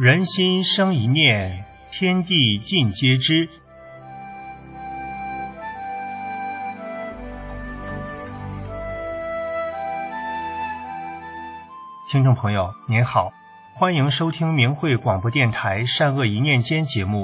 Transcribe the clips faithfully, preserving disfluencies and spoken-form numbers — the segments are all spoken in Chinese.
人心生一念，天地尽皆知。听众朋友您好，欢迎收听明慧广播电台善恶一念间节目。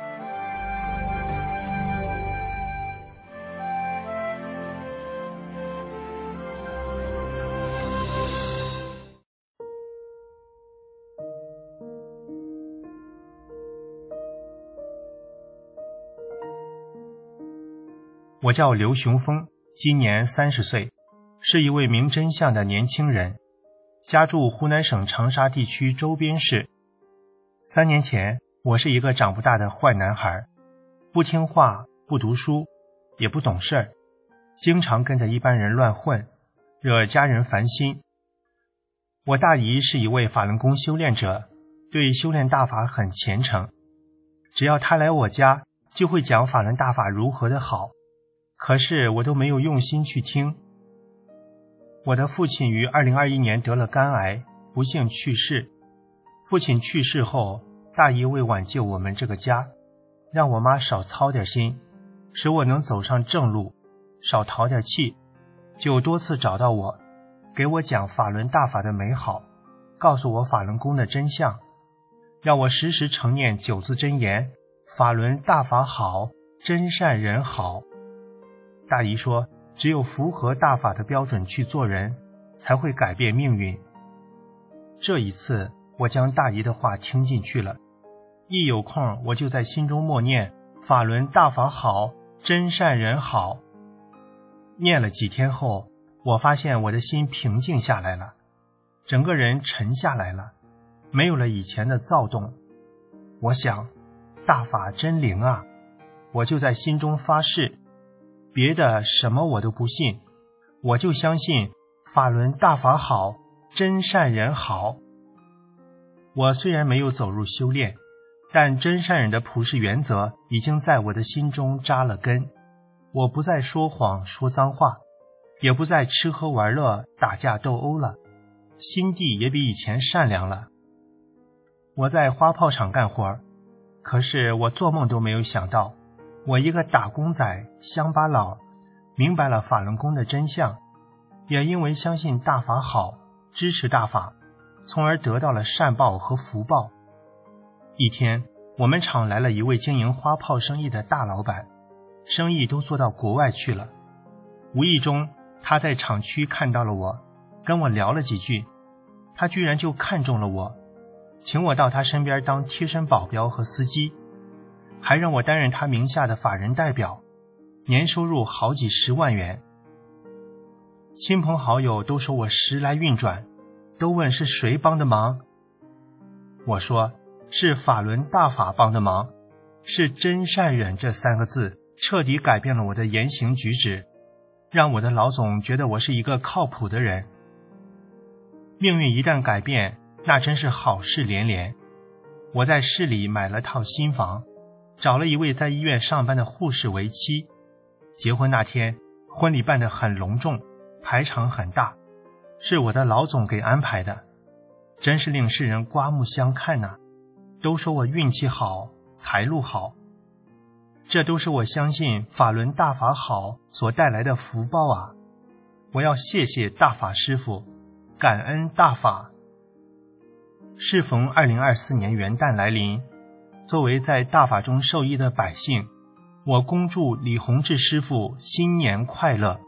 我叫刘雄峰，今年三十岁，是一位明真相的年轻人，家住湖南省长沙地区周边市。三年前，我是一个长不大的坏男孩，不听话，不读书，也不懂事儿，经常跟着一般人乱混，惹家人烦心。我大姨是一位法轮功修炼者，对修炼大法很虔诚，只要她来我家，就会讲法轮大法如何的好。可是我都没有用心去听。我的父亲于二零二一年得了肝癌，不幸去世。父亲去世后，大姨为挽救我们这个家，让我妈少操点心，使我能走上正路，少淘点气，就多次找到我，给我讲法轮大法的美好，告诉我法轮功的真相，让我时时承念九字真言：法轮大法好，真善人好。大姨说，只有符合大法的标准去做人，才会改变命运。这一次，我将大姨的话听进去了，一有空我就在心中默念：法轮大法好，真善人好。念了几天后，我发现我的心平静下来了，整个人沉下来了，没有了以前的躁动。我想，大法真灵啊！我就在心中发誓，别的什么我都不信，我就相信法轮大法好，真善人好。我虽然没有走入修炼，但真善人的普世原则已经在我的心中扎了根。我不再说谎说脏话，也不再吃喝玩乐打架斗殴了，心地也比以前善良了。我在花炮厂干活，可是我做梦都没有想到，我一个打工仔乡巴佬明白了法轮功的真相，也因为相信大法好，支持大法，从而得到了善报和福报。一天，我们厂来了一位经营花炮生意的大老板，生意都做到国外去了。无意中，他在厂区看到了我，跟我聊了几句，他居然就看中了我，请我到他身边当贴身保镖和司机，还让我担任他名下的法人代表，年收入好几十万元。亲朋好友都说我时来运转，都问是谁帮的忙。我说是法轮大法帮的忙，是真善忍这三个字彻底改变了我的言行举止，让我的老总觉得我是一个靠谱的人。命运一旦改变，那真是好事连连。我在市里买了套新房，找了一位在医院上班的护士为妻。结婚那天，婚礼办得很隆重，排场很大，是我的老总给安排的，真是令世人刮目相看呐、啊！都说我运气好，财路好，这都是我相信法轮大法好所带来的福报啊！我要谢谢大法师父，感恩大法。适逢二零二四年元旦来临，作为在大法中受益的百姓，我恭祝李洪志师父新年快乐。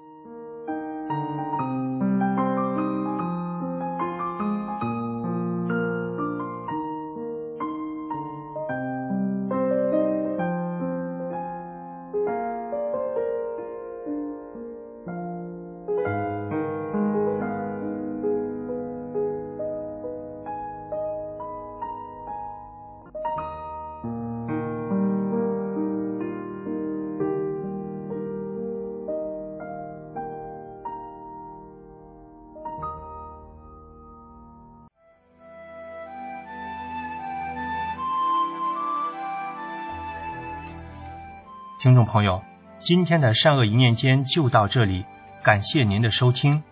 听众朋友，今天的善恶一念间就到这里，感谢您的收听。